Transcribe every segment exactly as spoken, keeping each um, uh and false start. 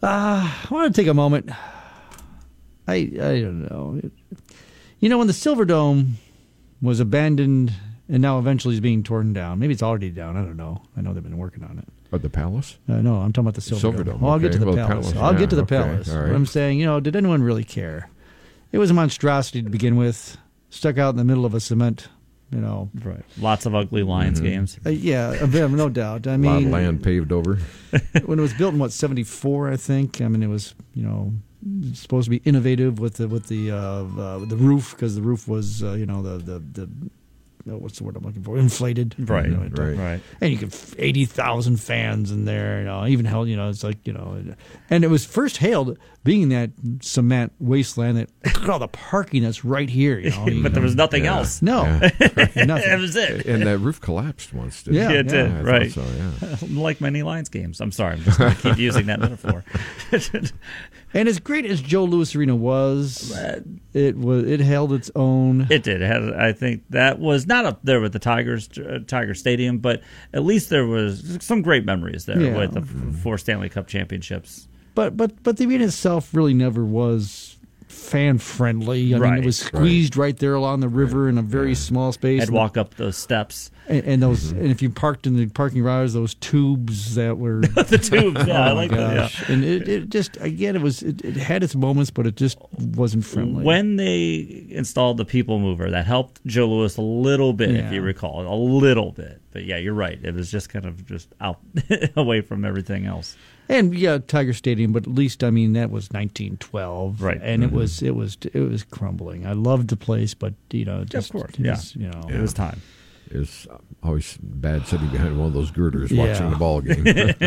Uh, I want to take a moment. I I don't know. You know, when the Silver Dome was abandoned and now eventually is being torn down. Maybe it's already down. I don't know. I know they've been working on it. Or the Palace? Uh, no, I'm talking about the Silver, Silver Dome. Dome. Well, I'll okay. get to the well, Palace. Palace. I'll yeah, get to the okay. Palace. All But right. I'm saying, you know, did anyone really care? It was a monstrosity to begin with, stuck out in the middle of a cement, you know. Right. Lots of ugly Lions Mm-hmm. games. Uh, yeah, a bit, no doubt. I A lot mean, of land paved over. when it was built in what seventy-four, I think. I mean, it was you know supposed to be innovative with the with the uh, uh, with the roof because the roof was uh, you know the the the oh, what's the word I'm looking for? Inflated, Right. You know, Right. Right. and you could eighty thousand fans in there. You know, even held. You know, it's like you know, and it was first hailed being that cement wasteland that look at all the parking that's right here. You know, But there was nothing Yeah. else. no Yeah. That nothing. was it. And that roof collapsed once, didn't Yeah, it? it did, I thought right. So, yeah. Like many Lions games. I'm sorry. I'm just going to keep using that metaphor. And as great as Joe Louis Arena was, it was it held its own. It did. It had, I think that was not up there with the Tigers, uh, Tiger Stadium, but at least there was some great memories there Yeah. with the f- four Stanley Cup championships. But but but the arena itself really never was fan friendly. I mean, Right. it was squeezed right, there along the river in a very small space. I'd And, walk up those steps. and, and those and if you parked in the parking garages, those tubes that were The tubes. Yeah, I oh my like that. Yeah. gosh. And it, it just again it was it, it had its moments, but it just wasn't friendly. When they installed the People Mover, that helped Joe Louis a little bit, Yeah. if you recall, a little bit. But yeah, you're right. It was just kind of just out away from everything else. And yeah, Tiger Stadium, but at least I mean that was nineteen twelve, Right. And it was it was it was crumbling. I loved the place, but you know, just, course, it yeah. was, you know, It was time. It's always bad sitting behind one of those girders Yeah. watching the ball game.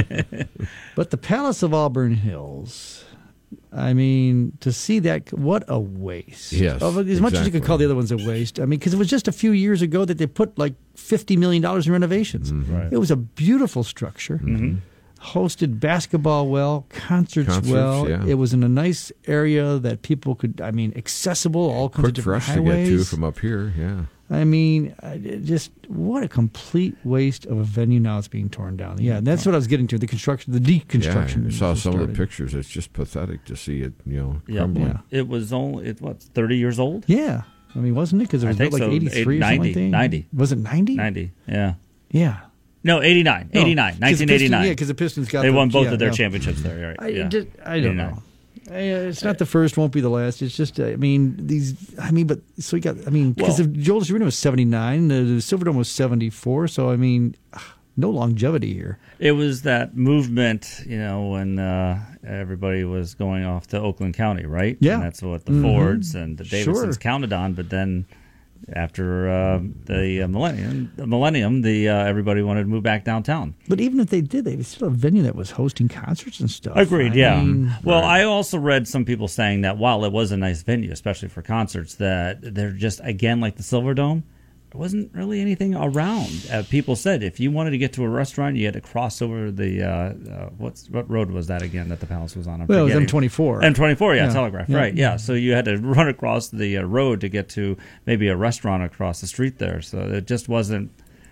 But the Palace of Auburn Hills, I mean, to see that, what a waste. Yes, Of- as much as you could exactly. call the other ones a waste. I mean, because it was just a few years ago that they put like fifty million dollars in renovations. Mm-hmm. Right. It was a beautiful structure. Hosted basketball well, concerts, Concerts, well. yeah. It was in a nice area that people could, I mean, accessible, all kinds Quick of for different us to get highways. to from up here, yeah. I mean, I- it just what a complete waste of a venue. Now it's being torn down. Yeah, and that's what I was getting to. The construction, the deconstruction. Yeah, I saw was some of the started. pictures. It's just pathetic to see it, you know, Yeah. crumbling. Yeah. It was only, it what, thirty years old? Yeah, I mean, wasn't it? Because it I was think built like so. eighty-three Eight- or something ninety, like that. ninety. Was it ninety? ninety, yeah. Yeah. No, eighty-nine. No, eighty-nine. 'cause the Pistons- nineteen eighty-nine. Yeah, because the Pistons got They the, won both yeah, of their yeah. championships there. You're right. I, yeah. just, I don't eighty-nine. know. I, uh, It's not the first, won't be the last. It's just, I mean, these. I mean, but so we got. I mean, because Well- the Joel Arena was seventy-nine, the, the Silverdome was seventy-four. So I mean, no longevity here. It was that movement, you know, when uh, everybody was going off to Oakland County, right? Yeah. And that's what the Mhm. Fords and the Davidsons Sure. counted on. But then after uh, the uh, millennium, the millennium, the uh, everybody wanted to move back downtown. But even if they did, they was still a venue that was hosting concerts and stuff. Agreed, I yeah. mean, well, I also read some people saying that while it was a nice venue, especially for concerts, that they're just, again, like the Silverdome, there wasn't really anything around. Uh, people said if you wanted to get to a restaurant, you had to cross over the, uh, uh, what's what road was that again that the Palace was on? I'm well, it was forgetting. M twenty-four. M twenty-four, yeah, Yeah, Telegraph, yeah. right, yeah. So you had to run across the uh, road to get to maybe a restaurant across the street there. So it just wasn't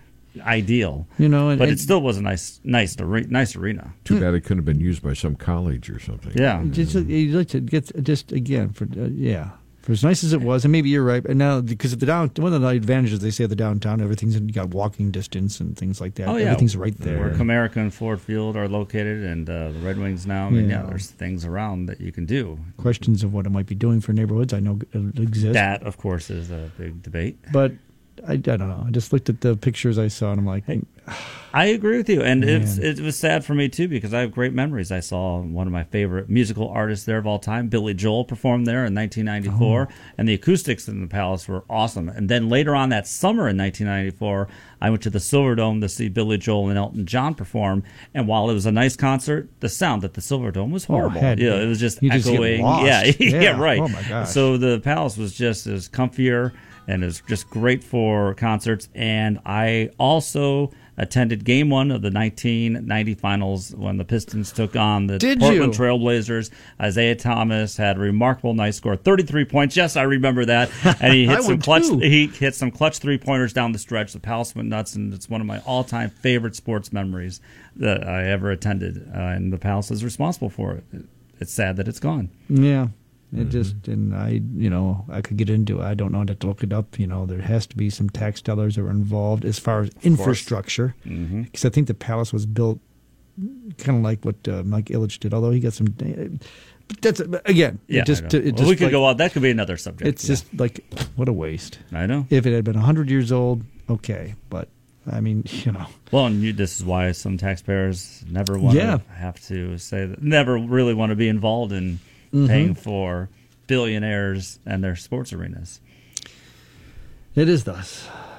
ideal. You know, and, But and it still was a nice, nice, are- nice arena. Too bad it couldn't have been used by some college or something. Yeah. just you like to get just again for uh, yeah. For as nice as it was, and maybe you're right. And now, because of the down, one of the advantages they say of the downtown, everything's you got walking distance and things like that. Oh, yeah. Everything's right there. Where Comerica and Ford Field are located, and uh, the Red Wings now. I mean, yeah. Yeah. there's things around that you can do. Questions of what it might be doing for neighborhoods, I know uh, exist. That, of course, is a big debate. But I, I don't know. I just looked at the pictures I saw, and I'm like, Hey. I agree with you, and Man. it's, it was sad for me too because I have great memories. I saw one of my favorite musical artists there of all time, Billy Joel, perform there in nineteen ninety-four, Oh. and the acoustics in the Palace were awesome. And then later on that summer in nineteen ninety-four, I went to the Silverdome to see Billy Joel and Elton John perform. And while it was a nice concert, the sound at the Silverdome was horrible. had to yeah, be. it was just You just get echoing. lost. Yeah, yeah, Yeah. right. Oh, my gosh. So the Palace was just as comfier and it was just great for concerts. And I also attended Game One of the nineteen ninety Finals when the Pistons took on the Did Portland you? Trailblazers. Isaiah Thomas had a remarkable night, scored thirty-three points. Yes, I remember that. And he I hit some would clutch. too. He hit some clutch three pointers down the stretch. The Palace went nuts, and it's one of my all-time favorite sports memories that I ever attended. Uh, and the Palace is responsible for it. It's sad that it's gone. Yeah. It just, and I, you know, I could get into it. I don't know. I'd have to look it up. You know, there has to be some tax dollars that were involved as far as infrastructure. Because Mm-hmm. I think the palace was built kind of like what uh, Mike Ilitch did, although he got some. But that's, again, Yeah, it just, I know. it Well, just we could like, go on. That could be another subject. It's Yeah. just like, what a waste. I know. If it had been one hundred years old, okay. But, I mean, you know. Well, and you, this is why some taxpayers never want Yeah. to have to say that, never really want to be involved in Mm-hmm. paying for billionaires and their sports arenas. It is thus.